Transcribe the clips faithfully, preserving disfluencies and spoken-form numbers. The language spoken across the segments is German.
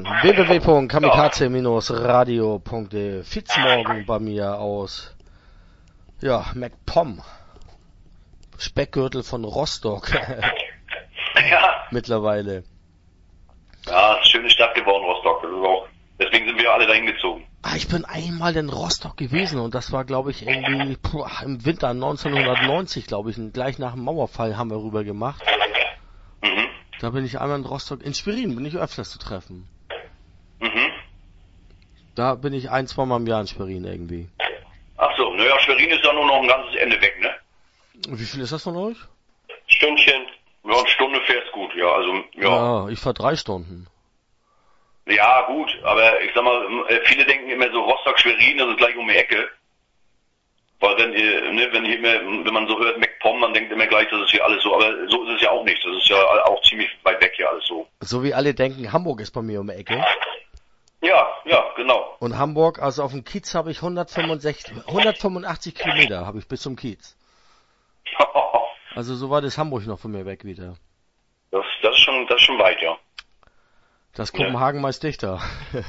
w w w punkt kamikaze radio punkt de. Fitzmorgen bei mir aus, ja, MacPom. Speckgürtel von Rostock. Ja. Mittlerweile. Ja, schöne Stadt geworden, Rostock. Das ist auch, deswegen sind wir alle dahin gezogen. Ah, ich bin einmal in Rostock gewesen und das war, glaube ich, irgendwie puh, im Winter neunzehnhundertneunzig, glaube ich, und gleich nach dem Mauerfall haben wir rüber gemacht. Mhm. Da bin ich einmal in Rostock, in Schwerin bin ich öfters zu treffen. Mhm. Da bin ich ein, zweimal im Jahr in Schwerin irgendwie. Ach so, naja, Schwerin ist ja nur noch ein ganzes Ende weg, ne? Wie viel ist das von euch? Stündchen. Ja, eine Stunde fährt's gut, ja, also, ja. Ja, ich fahr drei Stunden. Ja, gut, aber ich sag mal, viele denken immer so Rostock-Schwerin, das ist gleich um die Ecke. Weil wenn, ne, wenn, hier immer, wenn man so hört MacPom, man denkt immer gleich, das ist hier alles so, aber so ist es ja auch nicht. Das ist ja auch ziemlich weit weg hier alles so. So wie alle denken, Hamburg ist bei mir um die Ecke. Ja, ja, genau. Und Hamburg, also auf dem Kiez habe ich hundertfünfundsechzig, hundertfünfundachtzig Kilometer habe ich bis zum Kiez. Also so weit ist Hamburg noch von mir weg wieder. Das, das ist schon, das ist schon weit, ja. Das Kopenhagen ja. meist dichter.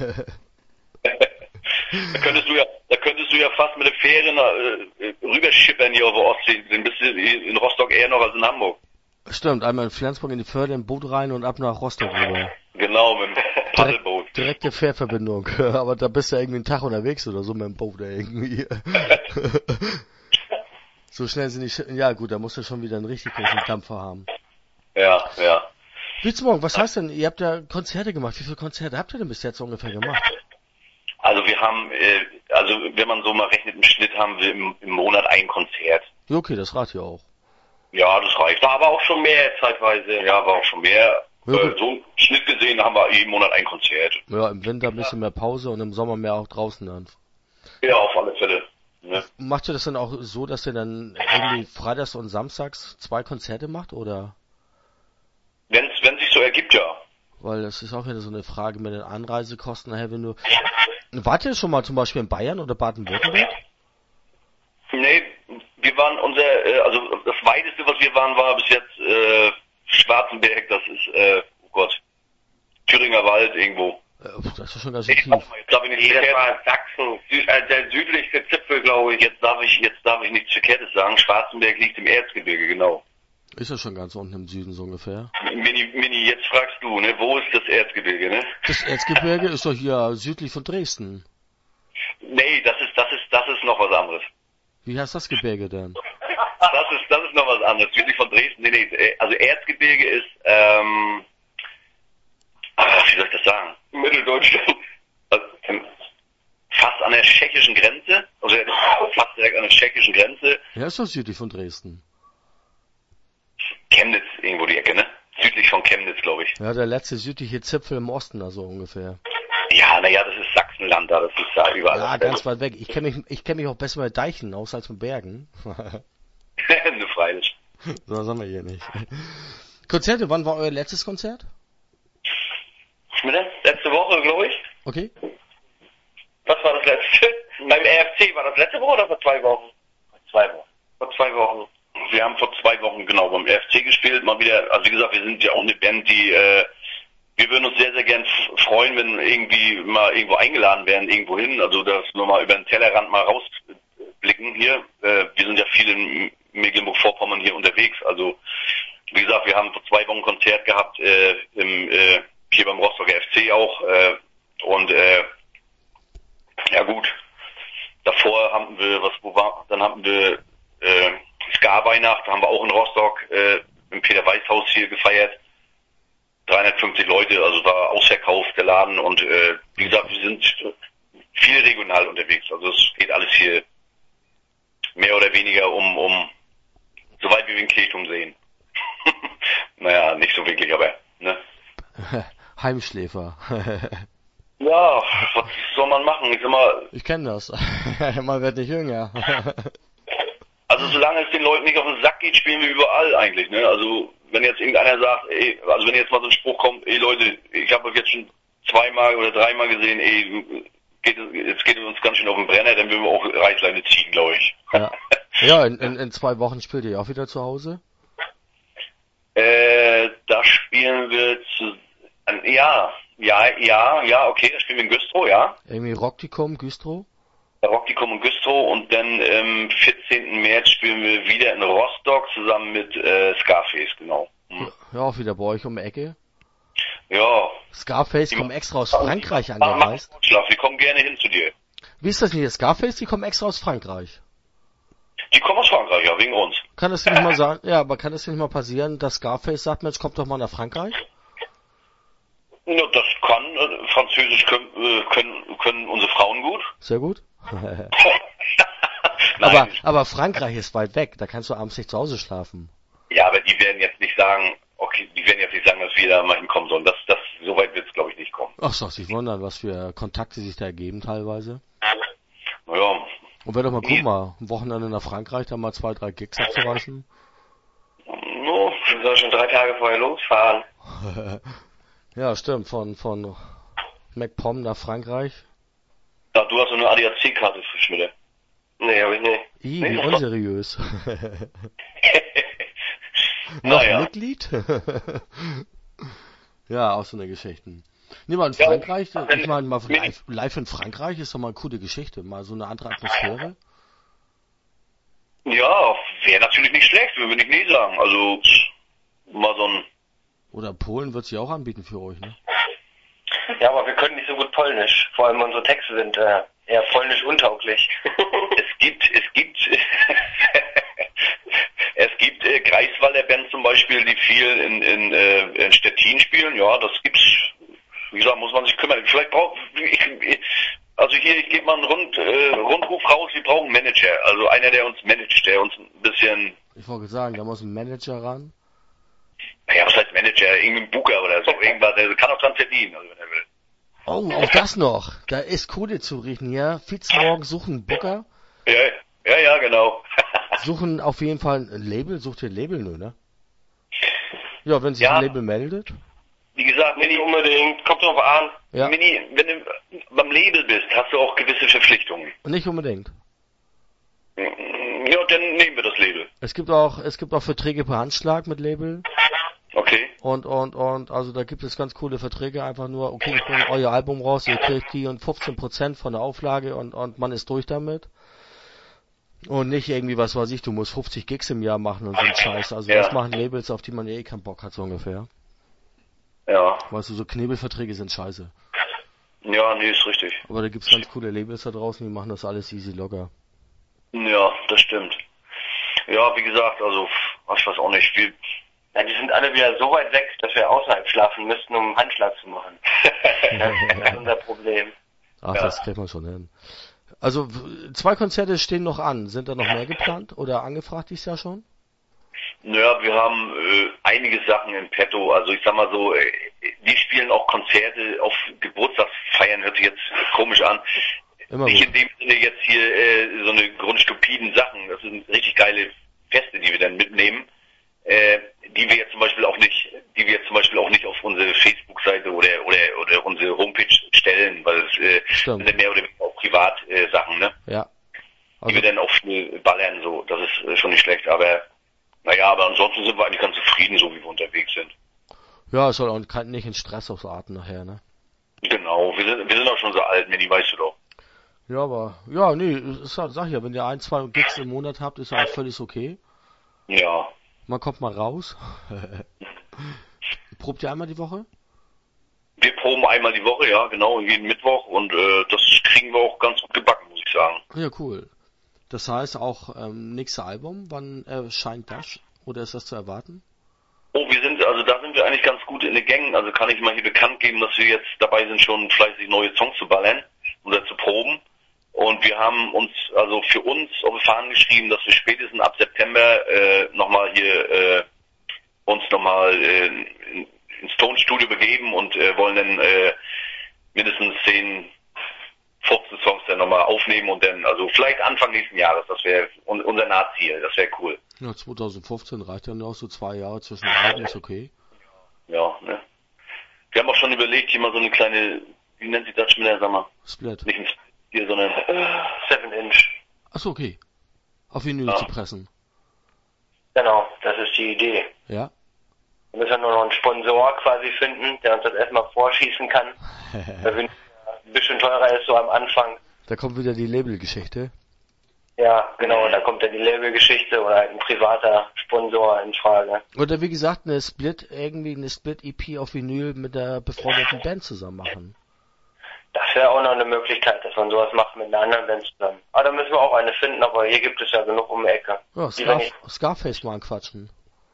Da könntest du ja, da könntest du ja fast mit der Fähre äh, rüberschippern hier auf der Ostsee. Dann bist du in Rostock eher noch als in Hamburg. Stimmt, einmal in Flensburg in die Förde, im Boot rein und ab nach Rostock rüber. Genau, mit dem Paddelboot. Direkt, direkte Fährverbindung. Aber da bist du ja irgendwie einen Tag unterwegs oder so mit dem Boot irgendwie. So schnell sind die Sch Ja gut, da musst du schon wieder einen richtig großen Dampfer haben. Ja, ja. Witzmorgen, was heißt denn, ihr habt ja Konzerte gemacht. Wie viele Konzerte habt ihr denn bis jetzt ungefähr gemacht? Also wir haben, äh, also wenn man so mal rechnet im Schnitt, haben wir im, im Monat ein Konzert. Ja, okay, das reicht ja auch. Ja, das reicht. War aber auch schon mehr zeitweise. Ja, war auch schon mehr. Ja, äh, so im Schnitt gesehen haben wir jeden Monat ein Konzert. Ja, im Winter ein bisschen mehr Pause und im Sommer mehr auch draußen dann. Ja, auf alle Fälle. Ne? Macht ihr das dann auch so, dass ihr dann irgendwie freitags und samstags zwei Konzerte macht, oder? Wenn's, wenn sich so ergibt, ja. Weil das ist auch wieder so eine Frage mit den Anreisekosten nachher, wenn du... Wart ihr schon mal zum Beispiel in Bayern oder Baden-Württemberg? Nee, wir waren unser, äh, also das weiteste, was wir waren, war bis jetzt äh, Schwarzenberg, das ist, äh, oh Gott, Thüringer Wald irgendwo. Das ist schon ganz schön tief. Jetzt darf ich nicht nee, das war Sachsen, Sü äh, der südlichste Zipfel, glaube ich. Jetzt darf ich, jetzt darf ich nichts Verkehrtes sagen. Schwarzenberg liegt im Erzgebirge, genau. Ist ja schon ganz unten im Süden so ungefähr. Mini, Mini, jetzt fragst du, ne, wo ist das Erzgebirge, ne? Das Erzgebirge ist doch hier südlich von Dresden. Nee, das ist, das ist, das ist noch was anderes. Wie heißt das Gebirge denn? Das ist, das ist noch was anderes. Südlich von Dresden, nee, nee, also Erzgebirge ist, ähm, ach, wie soll ich das sagen? Mitteldeutschland, also, fast an der tschechischen Grenze, also fast direkt an der tschechischen Grenze. Ja, ist doch südlich von Dresden. Chemnitz, irgendwo die Ecke, ne? Südlich von Chemnitz, glaube ich. Ja, der letzte südliche Zipfel im Osten, also ungefähr. Ja, naja, das ist Sachsenland da, das ist da überall. Ja, ganz weit weg. Ich kenne mich, ich kenne mich auch besser mit Deichen aus als mit Bergen. Ne, freilich. So, das haben wir hier nicht. Konzerte, wann war euer letztes Konzert? Letzte Woche, glaube ich. Okay. Was war das letzte? Beim R F C, war das letzte Woche oder vor zwei Wochen? Vor zwei Wochen. Vor zwei Wochen. Wir haben vor zwei Wochen genau beim R F C gespielt, mal wieder, also wie gesagt, wir sind ja auch eine Band, die, äh, wir würden uns sehr, sehr gern freuen, wenn irgendwie mal irgendwo eingeladen werden, irgendwo hin, also dass wir mal über den Tellerrand mal rausblicken hier. Äh, wir sind ja viel in Mecklenburg-Vorpommern hier unterwegs, also wie gesagt, wir haben vor zwei Wochen ein Konzert gehabt, äh, im, äh, hier beim Rostocker F C auch, äh, und, äh, ja gut, davor haben wir, was, wo war, dann haben wir, äh, Ska-Weihnacht, haben wir auch in Rostock, äh, im Peter-Weiß-Haus hier gefeiert. dreihundertfünfzig Leute, also war ausverkauft, der Laden, und, äh, wie gesagt, wir sind viel regional unterwegs, also es geht alles hier mehr oder weniger um, um, so weit wie wir in Kirchturm sehen. Naja, nicht so wirklich, aber, ne? Heimschläfer. Ja, was soll man machen? Ich sag mal. Ich kenne das. Man wird nicht jünger. Also solange es den Leuten nicht auf den Sack geht, spielen wir überall eigentlich, ne? Also wenn jetzt irgendeiner sagt, ey, also wenn jetzt mal so ein Spruch kommt, ey Leute, ich habe euch jetzt schon zweimal oder dreimal gesehen, ey, geht, jetzt geht es uns ganz schön auf den Brenner, dann würden wir auch Reißleine ziehen, glaube ich. Ja, ja in, in, in zwei Wochen spielt ihr auch wieder zu Hause? Äh, da spielen wir zu, ja, Ja, ja, ja, okay, da spielen wir in Güstrow, ja. Irgendwie Rockticum, Güstrow? Rockticum und Güstrow und dann am vierzehnten März spielen wir wieder in Rostock zusammen mit äh, Scarface, genau. Hm. Ja, auch wieder bei euch um die Ecke. Ja. Scarface kommen extra aus Frankreich angereist. Wir kommen gerne hin zu dir. Wie ist das denn hier? Scarface, die kommen extra aus Frankreich. Die kommen aus Frankreich, ja, wegen uns. Kann es nicht mal sagen, ja, aber kann es nicht mal passieren, dass Scarface sagt, Mensch, kommt doch mal nach Frankreich? Ja, das kann, äh, Französisch können, äh, können, können unsere Frauen gut. Sehr gut. Nein. aber, aber Frankreich ist weit weg, da kannst du abends nicht zu Hause schlafen. Ja, aber die werden jetzt nicht sagen, okay, die werden jetzt nicht sagen, dass wir da mal hinkommen sollen. Das, das, so weit wird es, glaube ich, nicht kommen. Ach, soll sich wundern, was für Kontakte sich da ergeben teilweise. Naja. Und wäre doch mal guck mal, ein Wochenende nach Frankreich, da mal zwei, drei Gigs abzureißen. No, wir sollen schon drei Tage vorher losfahren. Ja, stimmt, von, von MacPom nach Frankreich. Ja, du hast so eine A D A C-Karte für Schmiede. Nee, hab ich nicht. Ih, wie unseriös. Ah, Noch ja. Mitglied? Ja, auch so eine Geschichten. Nee, mal in Frankreich, Ja, ich meine, mal live, live in Frankreich ist doch mal eine coole Geschichte, mal so eine andere Atmosphäre. Ja, wäre natürlich nicht schlecht, würde ich nicht sagen. Also, mal so ein... Oder Polen wird sich auch anbieten für euch, ne? Ja, aber wir können nicht so gut Polnisch. Vor allem unsere Texte sind äh, eher polnisch untauglich. Es gibt, es gibt, es gibt äh, Greifswalder Bands zum Beispiel, die viel in, in, äh, in Stettin spielen. Ja, das gibt's. Wie gesagt, muss man sich kümmern. Vielleicht braucht, ich, also hier, ich gebe mal einen Rund, äh, Rundruf raus. Wir brauchen einen Manager, also einer, der uns managt, der uns ein bisschen. Ich wollte sagen, da muss ein Manager ran. Naja, was heißt Manager? Irgendein Booker oder so, irgendwas. Der kann auch dran verdienen, also wenn er will. Oh, auch das noch. Da ist Kohle zu riechen, ja. Fitzmorgen suchen Booker. Ja, ja, ja, genau. Suchen auf jeden Fall ein Label. Sucht ihr ein Label nur, ne? Ja, wenn sich Ja. ein Label meldet. Wie gesagt, Nicht Mini, unbedingt, kommt drauf an. Ja, Mini, wenn du beim Label bist, hast du auch gewisse Verpflichtungen. nicht unbedingt. Ja, dann nehmen wir das Label. Es gibt auch, es gibt auch Verträge per Handschlag mit Label. Okay. Und, und, und, also da gibt es ganz coole Verträge, einfach nur, okay, ich bringe euer Album raus, ihr kriegt die und fünfzehn Prozent von der Auflage und, und man ist durch damit. Und nicht irgendwie, was weiß ich, du musst fünfzig Gigs im Jahr machen und so ein Scheiß. Also Ja. das machen Labels, auf die man eh keinen Bock hat, so ungefähr. Ja. Weißt du, so Knebelverträge sind scheiße. Ja, nee, ist richtig. Aber da gibt's ganz coole Labels da draußen, die machen das alles easy locker. Ja, das stimmt. Ja, wie gesagt, also, ich weiß auch nicht, wie... Ja, die sind alle wieder so weit weg, dass wir außerhalb schlafen müssten, um einen Handschlag zu machen. Das ist unser Problem. Ach, Ja. das kriegt man schon hin. Also, w- zwei Konzerte stehen noch an. Sind da noch mehr geplant oder angefragt dieses Jahr schon? Naja, wir haben äh, einige Sachen in petto. Also ich sag mal so, äh, die spielen auch Konzerte auf Geburtstagsfeiern, hört sich jetzt komisch an. Immer Nicht gut. in dem Sinne jetzt hier äh, so eine grundstupiden Sachen. Das sind richtig geile Feste, die wir dann mitnehmen. Äh, die wir jetzt zum Beispiel auch nicht, die wir jetzt zum Beispiel auch nicht auf unsere Facebook-Seite oder oder oder unsere Homepage stellen, weil es äh, Stimmt. sind mehr oder weniger auch Privatsachen, äh, Sachen, ne? Ja. Die Also, wir dann auch schnell ballern, so. Das ist äh, schon nicht schlecht, aber naja, aber ansonsten sind wir eigentlich ganz zufrieden, so wie wir unterwegs sind. ja, es soll auch kein- nicht in Stress ausarten nachher, ne? Genau, wir sind, wir sind auch schon so alt, Manny, weißt du doch. Ja, aber, ja, nee, ist halt, sag ich ja, wenn ihr ein, zwei Gigs im Monat habt, ist halt völlig okay. Ja. Man kommt mal raus. Probt ihr einmal die Woche? Wir proben einmal die Woche, ja, genau, jeden Mittwoch und äh, das kriegen wir auch ganz gut gebacken, muss ich sagen. Ja, cool. Das heißt auch, ähm, nächste Album, wann erscheint das? Oder ist das zu erwarten? Oh, wir sind, also da sind wir eigentlich ganz gut in den Gängen, also kann ich mal hier bekannt geben, dass wir jetzt dabei sind, schon fleißig neue Songs zu ballern oder zu proben. Und wir haben uns, also für uns auf die Fahnen geschrieben, dass wir spätestens ab September äh, nochmal hier äh, uns nochmal äh, in- ins Tonstudio begeben und äh, wollen dann äh, mindestens zehn, fünfzehn Songs dann nochmal aufnehmen und dann, also vielleicht Anfang nächsten Jahres, das wäre un- unser Nahziel, das wäre cool. Ja, zwanzig fünfzehn reicht ja noch, so zwei Jahre zwischen den Alben ist okay. Ja, ne. Wir haben auch schon überlegt, hier mal so eine kleine, wie nennt sich das schon wieder, sag mal, Split. nicht ein Split hier, sondern Seven Inch. Achso, okay. Auf Vinyl Ja. zu pressen. Genau, das ist die Idee. Ja? Wir müssen nur noch einen Sponsor quasi finden, der uns das erstmal vorschießen kann. Weil wir ein bisschen teurer ist so am Anfang. Da kommt wieder die Labelgeschichte. Ja, genau, da kommt dann die Labelgeschichte oder halt ein privater Sponsor in Frage. Oder wie gesagt, eine Split, irgendwie eine Split-E P auf Vinyl mit der befreundeten Band zusammen machen. Das wäre auch noch eine Möglichkeit, dass man sowas macht mit einer anderen Band zusammen. Aber da müssen wir auch eine finden, aber hier gibt es ja genug um die Ecke. Ja, Scarf- Scarface mal anquatschen.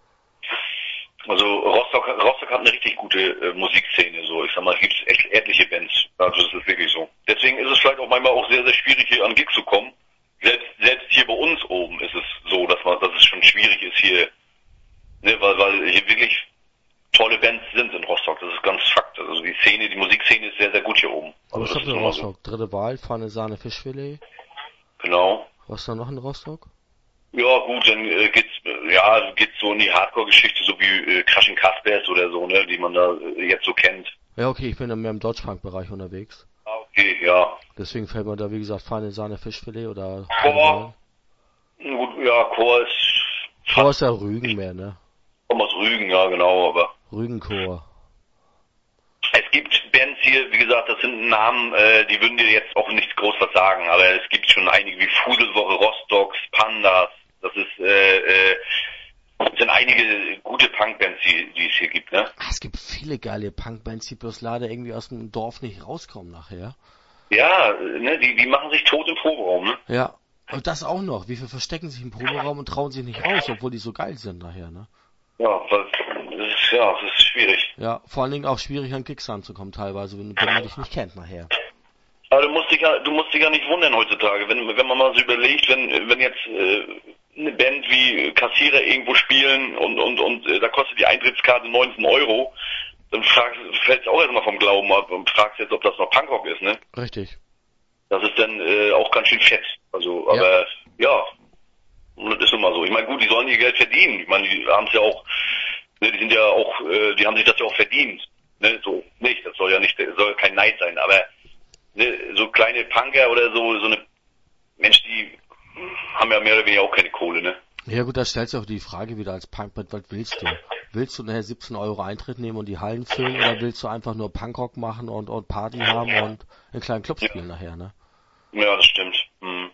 Also Rostock, Rostock hat eine richtig gute äh, Musikszene, so ich sag mal, es gibt echt etliche Bands, also das ist wirklich so. Deswegen ist es vielleicht auch manchmal auch sehr, sehr schwierig, hier an Gigs zu kommen. Selbst, selbst hier bei uns oben ist es so, dass man, dass es schon schwierig ist hier, ne, weil, weil hier wirklich tolle Bands sind in Rostock, das ist ganz Fakt. Also die Szene, die Musikszene ist sehr, sehr gut hier oben. Also Was das habt ihr ist in immer Rostock? so. Dritte Wahl, Pfanne, Sahne, Fischfilet. Genau. Was ist da noch in Rostock? Ja gut, dann äh, geht's äh, ja geht's so in die Hardcore-Geschichte, so wie äh, Crushing Caspers oder so, ne, die man da äh, jetzt so kennt. Ja, okay, ich bin dann mehr im Deutschpunk-Bereich unterwegs. Ah, okay, ja. Deswegen fällt mir da, wie gesagt, Pfanne, Sahne, Fischfilet oder... Chor. Gut, ja, Chor ist... Chor ist ja Rügen mehr, ne? Kommt aus Rügen, ja genau, aber... Rügenchor. Es gibt Bands hier, wie gesagt, das sind Namen, äh, die würden dir jetzt auch nicht groß was sagen, aber es gibt schon einige wie Fuselwoche, Rostocks, Pandas, das ist, äh, äh, es sind einige gute Punkbands, die, die es hier gibt, ne? Ah, es gibt viele geile Punkbands, die bloß leider irgendwie aus dem Dorf nicht rauskommen nachher. Ja, ne, die, die machen sich tot im Proberaum, ne? Ja, und das auch noch. Wie viele verstecken sich im Proberaum und trauen sich nicht raus, obwohl die so geil sind nachher, ne? Ja, das ist, ja, das ist schwierig. Ja, vor allen Dingen auch schwierig an Gigs ranzukommen teilweise, wenn, wenn man dich nicht kennt nachher. Aber du musst dich ja, du musst dich ja nicht wundern heutzutage, wenn, wenn man mal so überlegt, wenn, wenn jetzt, äh, eine Band wie Kassierer irgendwo spielen und, und, und, äh, da kostet die Eintrittskarte neunzehn Euro, dann fragst, fällst du auch erstmal vom Glauben ab und fragst jetzt, ob das noch Punkrock ist, ne? Richtig. Das ist dann, äh, auch ganz schön fett. Also, aber, ja, ja, das ist immer so. Ich meine, gut, die sollen ihr Geld verdienen. Ich meine, die haben es ja auch, ne, die sind ja auch, äh, die haben sich das ja auch verdient. Ne, so, nicht, das soll ja nicht, das soll kein Neid sein, aber, ne, so kleine Punker oder so, so eine Mensch, die haben ja mehr oder weniger auch keine Kohle, ne? Ja gut, da stellt sich auch die Frage wieder als Punkband, was willst du? Willst du nachher siebzehn Euro Eintritt nehmen und die Hallen füllen oder willst du einfach nur Punkrock machen und, und Party haben und in kleinen Clubs spielen ja. nachher, ne? Ja, das stimmt. Hm.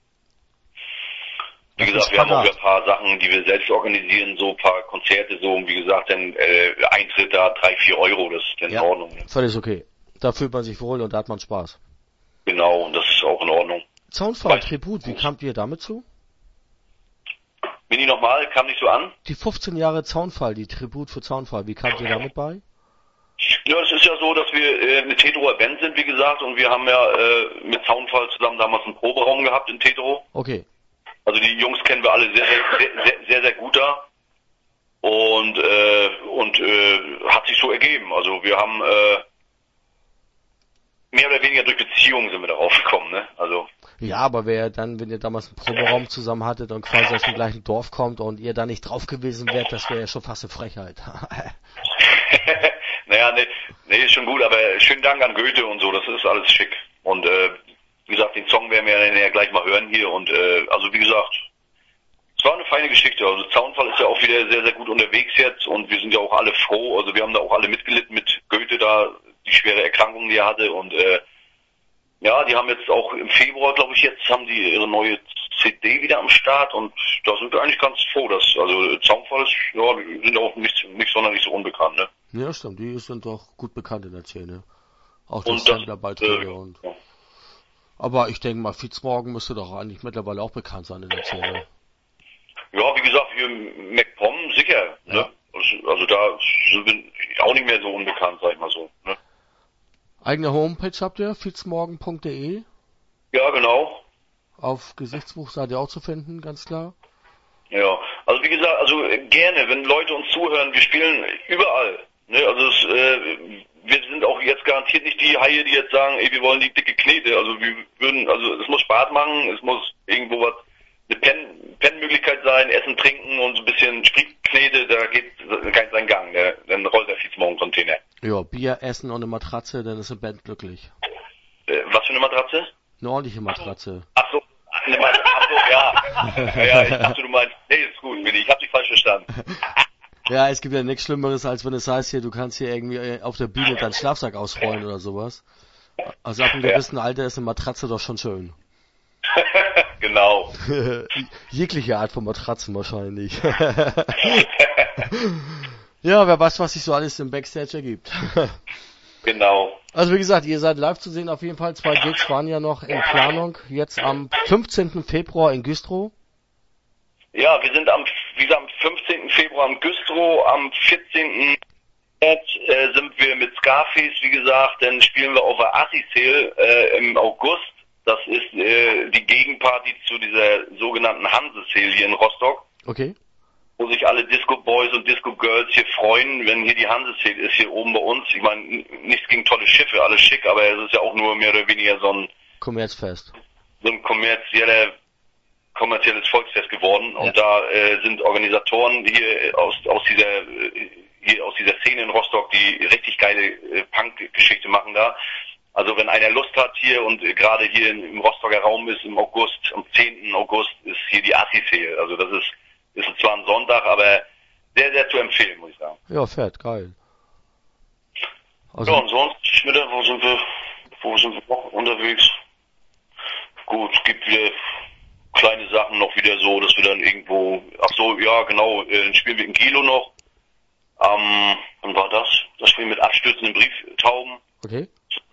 Wie Das gesagt, ist wir haben auch Spagat. ein paar Sachen, die wir selbst organisieren, so ein paar Konzerte, so, und wie gesagt, dann äh, Eintritt da drei, vier Euro, das ist dann Ja, in Ordnung. Ne? völlig okay. Da fühlt man sich wohl und da hat man Spaß. Genau, und das ist auch in Ordnung. Zaunfall, Tribut, wie kamt ihr damit zu? Bin ich nochmal, kam nicht so an? Die fünfzehn Jahre Zaunfall, die Tribut für Zaunfall, wie kamt ihr damit bei? Ja, es ist ja so, dass wir äh, eine Teterower Band sind, wie gesagt, und wir haben ja äh, mit Zaunfall zusammen damals einen Proberaum gehabt in Tetero. Okay. Also die Jungs kennen wir alle sehr, sehr, sehr, sehr, sehr, sehr gut da. Und, äh, und äh, hat sich so ergeben. Also wir haben äh, mehr oder weniger durch Beziehungen sind wir darauf gekommen, ne? Also. Ja, aber wer dann, wenn ihr damals einen Proberaum zusammen hattet und quasi aus dem gleichen Dorf kommt und ihr da nicht drauf gewesen wärt, das wäre ja schon fast eine Frechheit. Naja, nee, nee, ist schon gut, aber schönen Dank an Goethe und so, das ist alles schick. Und äh, wie gesagt, den Song werden wir ja gleich mal hören hier und äh, also wie gesagt, es war eine feine Geschichte. Also Zaunfall ist ja auch wieder sehr, sehr gut unterwegs jetzt und wir sind ja auch alle froh, also wir haben da auch alle mitgelitten mit Goethe da, die schwere Erkrankung, die er hatte und äh, ja, die haben jetzt auch im Februar, glaube ich, jetzt haben die ihre neue C D wieder am Start und da sind wir eigentlich ganz froh, dass, also Zaunfall ist, ja, die sind auch nicht, nicht sonderlich so unbekannt, ne? Ja, stimmt, die sind doch gut bekannt in der Szene. Auch Und durch das, Sammlerbeiträge äh, und... ja. Aber ich denke mal, Fitzmorgan müsste doch eigentlich mittlerweile auch bekannt sein in der Szene. Ja, wie gesagt, hier im MacPom sicher, ne? Ja. Also, also da sind wir auch nicht mehr so unbekannt, sag ich mal so, ne? Eigene Homepage habt ihr, fitzmorgan punkt de. Ja, genau. Auf Gesichtsbuch seid ihr auch zu finden, ganz klar. Ja, also wie gesagt, also äh, gerne, wenn Leute uns zuhören, wir spielen überall. Ne? Also es, äh, wir sind auch jetzt garantiert nicht die Haie, die jetzt sagen, ey, wir wollen die dicke Knete. Also wir würden, also es muss Spaß machen, es muss irgendwo was, eine Pen, Pennmöglichkeit sein, Essen, Trinken und so ein bisschen Spritknete, da geht kein sein Gang, ne? Dann rollt der Fitzmorgen-Container. Ja, Bier, Essen und eine Matratze, dann ist eine Band glücklich. Äh, was für eine Matratze? Eine ordentliche Matratze. Ach so, eine Matratze, ach so, ja. Ja, ja, ich dachte, du meinst, nee, ist gut, Willi, ich hab dich falsch verstanden. Ja, Ja, es gibt ja nichts Schlimmeres, als wenn es heißt hier, du kannst hier irgendwie auf der Bühne deinen Schlafsack ausrollen oder sowas. Also ab einem gewissen Alter ist eine Matratze doch schon schön. Genau. Jegliche Art von Matratzen wahrscheinlich. Ja, wer weiß, was sich so alles im Backstage ergibt. Genau. Also wie gesagt, ihr seid live zu sehen auf jeden Fall. Zwei Gigs waren ja noch in Planung. Jetzt am fünfzehnten Februar in Güstrow. Ja, wir sind am, wie gesagt, am fünfzehnten Februar am Güstrow, am vierzehnten März äh, sind wir mit Scarface, wie gesagt, dann spielen wir auf der Assi-Sale äh, im August. Das ist äh, die Gegenparty zu dieser sogenannten Hanse-Sale hier in Rostock. Okay. Wo sich alle Disco-Boys und Disco-Girls hier freuen, wenn hier die Hanse-Sale ist, hier oben bei uns. Ich meine, nichts gegen tolle Schiffe, alles schick, aber es ist ja auch nur mehr oder weniger so ein Kommerzfest. So ein kommerzieller, kommerzielles Volksfest geworden. Ja. Und da äh, sind Organisatoren hier aus aus dieser hier aus dieser Szene in Rostock, die richtig geile äh, Punk-Geschichte machen da. Also wenn einer Lust hat hier und äh, gerade hier im Rostocker Raum ist, im August, am zehnten August ist hier die Assi-Sale. Also das ist ist zwar ein Sonntag, aber sehr, sehr zu empfehlen, muss ich sagen. Ja, fett, geil. Also, ja, und sonst, Schmitter, wo sind wir, wo sind wir noch unterwegs? Gut, es gibt wieder kleine Sachen noch wieder so, dass wir dann irgendwo, ach so, ja, genau, äh, dann spielen wir in Kilo noch. Ähm, wann war das? Das spielen wir mit abstürzenden Brieftauben. okay.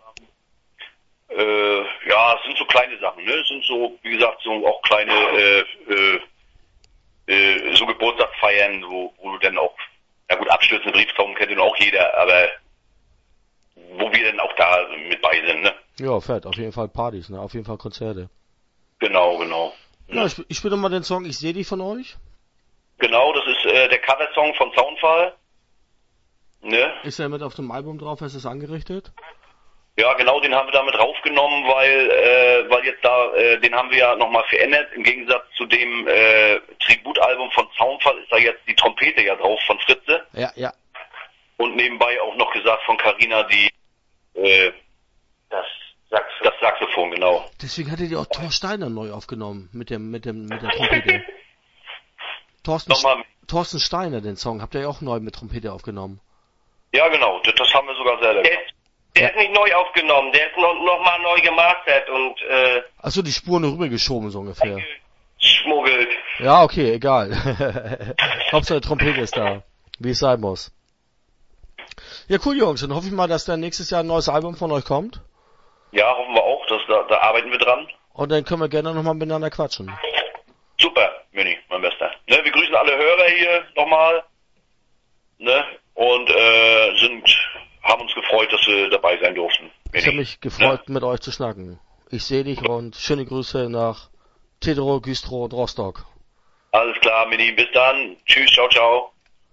Äh, ja, es sind so kleine Sachen, ne? Es sind so, wie gesagt, so auch kleine, äh, äh, äh, so Geburtstagsfeiern, wo, wo du dann auch, ja gut, abstürzende Brieftauben kennt ja auch jeder, aber wo wir dann auch da mit bei sind, ne? Ja, fett, auf jeden Fall Partys, ne? Auf jeden Fall Konzerte. Genau, genau. Ja, ich, ich spiele mal den Song Ich seh dich von euch. Genau, das ist äh, der Coversong von Soundfall. Ne? Ist er mit auf dem Album drauf, ist es angerichtet? Ja, genau, den haben wir damit raufgenommen, weil äh, weil jetzt da, äh, den haben wir ja nochmal verändert. Im Gegensatz zu dem äh, Tributalbum von Soundfall ist da jetzt die Trompete ja drauf von Fritze. Ja, ja. Und nebenbei auch noch gesagt von Carina die äh, das Saxophon. Das Saxophon, genau. Deswegen hattet ihr auch Thor Steiner neu aufgenommen mit dem mit dem mit der Trompete. Thorsten, Nochmal. Thorsten Steiner, den Song, habt ihr ja auch neu mit Trompete aufgenommen. Ja, genau, das, das haben wir sogar selber Der, gemacht. ist, der Ja. ist nicht neu aufgenommen, der ist noch, noch mal neu gemastert und äh, Achso, die Spuren rübergeschoben so ungefähr. schmuggelt. Ja, okay, egal. Hauptsache Trompete ist da, wie es sein muss. Ja, cool, Jungs, dann hoffe ich mal, dass dann nächstes Jahr ein neues Album von euch kommt. Ja, hoffen wir auch, dass da, da arbeiten wir dran. Und dann können wir gerne nochmal miteinander quatschen. Super, Mini, mein Bester. Ne, wir grüßen alle Hörer hier nochmal. Ne? Und äh, sind, haben uns gefreut, dass wir dabei sein durften. Ich habe mich gefreut, mit euch zu schnacken. Ich sehe dich und schöne Grüße nach Tedro, Güstrow und Rostock. Alles klar, Mini. Bis dann. Tschüss, ciao, ciao.